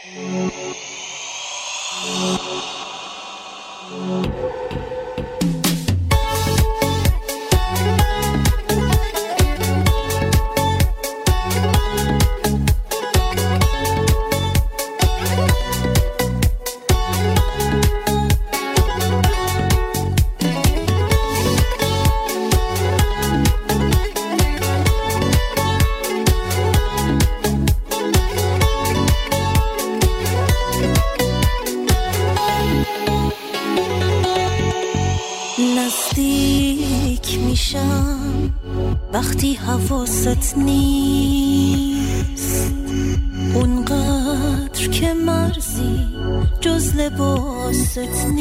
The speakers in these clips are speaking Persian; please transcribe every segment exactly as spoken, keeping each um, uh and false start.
وقتی حواست نیست اونقدر که مرزی جز لباست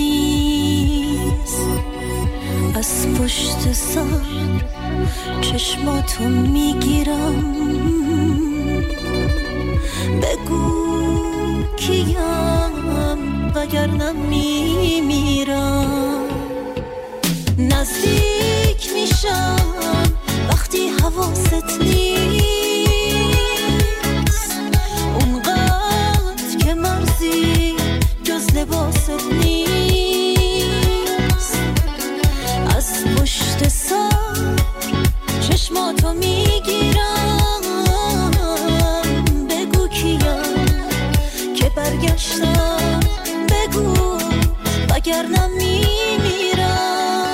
نیست، از پشت سر چشماتو میگیرم، بگو کیم وگرنه میمیرم. نزدیک میشم وقتی حواست نیست اونقدر که مرزی جز لباست نیست، از پشت سر چشماتو میگیرم، بگو کیم که برگشتم، بگو وگرنه میمیرم.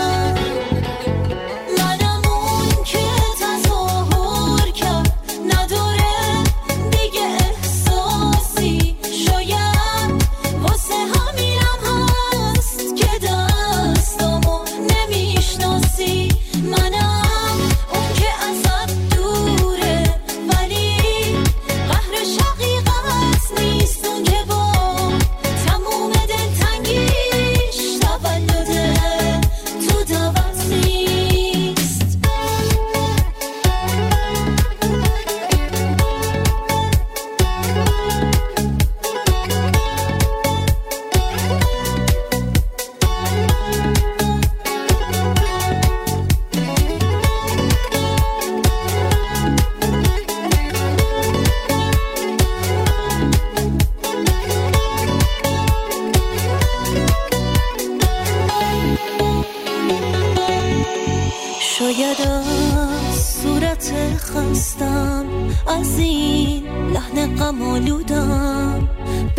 شاید از صورت خستم، از این لحن غم آلودم،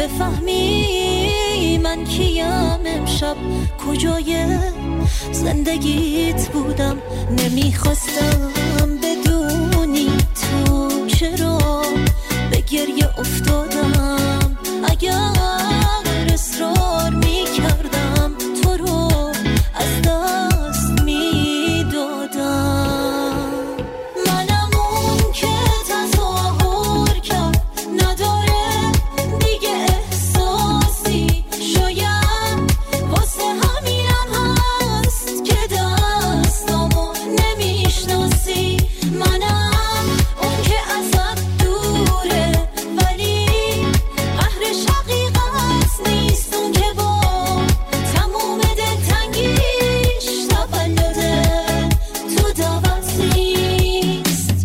بفهمی من کیم، امشب کجای زندگیت بودم. نمیخواستم بدونی تو چرا به گریه افتادم، اگر اصرار میکردم تو رو از دست میدادم. منم اون که تظاهر کرد نداره دیگه احساسی، شاید واسه همینم هست که دستامو نمیشناسی. منم اون که ازت دوره ولی قهر شقیقت نیست، اون که با تموم دلتنگیش تولده تو دعوت نیست.